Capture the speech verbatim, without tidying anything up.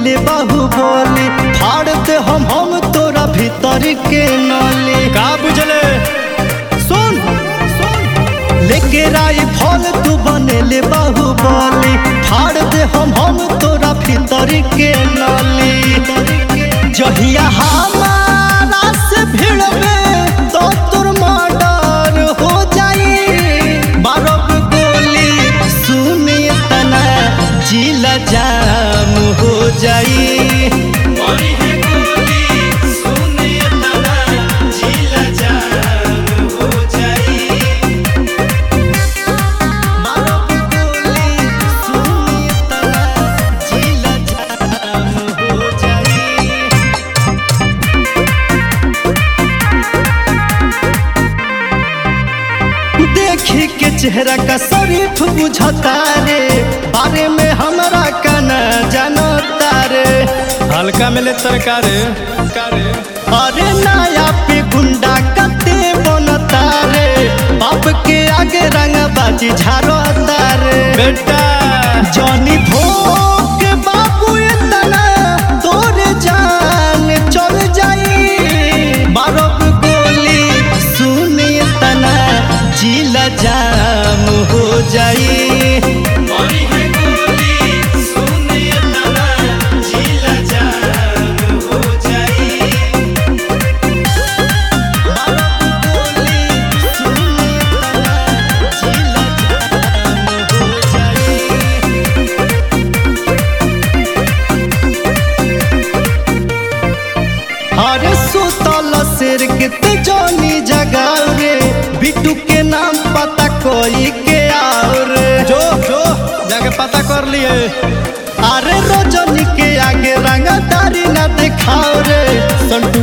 बनेले बाहुबली फाड़ते हम हम तोरा भीतर के नली। का बुझले सुन लेके राइफल तू बनेले बाहुबली फाड़ते हम हम तोरा भीतर के नली। जहिया हमारा से भीड़ में तो तोर मर्डर हो जाई। बारह गोली सुनिए तना जिला जाम हो जाई। देखी के चेहरा का शरीफ बुझता रे बारे में हमरा का न जानता रे। हल्का मिले तरकारे अरे नया पे गुंडा कते बनता रे बाप के आगे रंगबाजी झाड़ता रे। बेटा जॉनी भोग बाबू इतना तोरे जान चल जाई। बारह गोली सुनी तना जिला जाम हो जाई। अरे सुतल शेर के ते जानी जगाओ रे बिट्टू के नाम पता कोई के आओ रे। जो जो जाके पता कर लिए। अरे रोजनी के आगे रंगदारी ना दिखाओ रे संटू